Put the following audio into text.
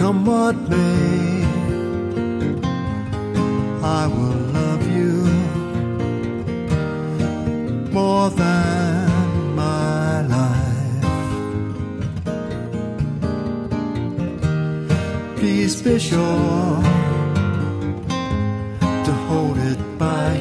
come what may, I will love you more than my life. Please be sure to hold it by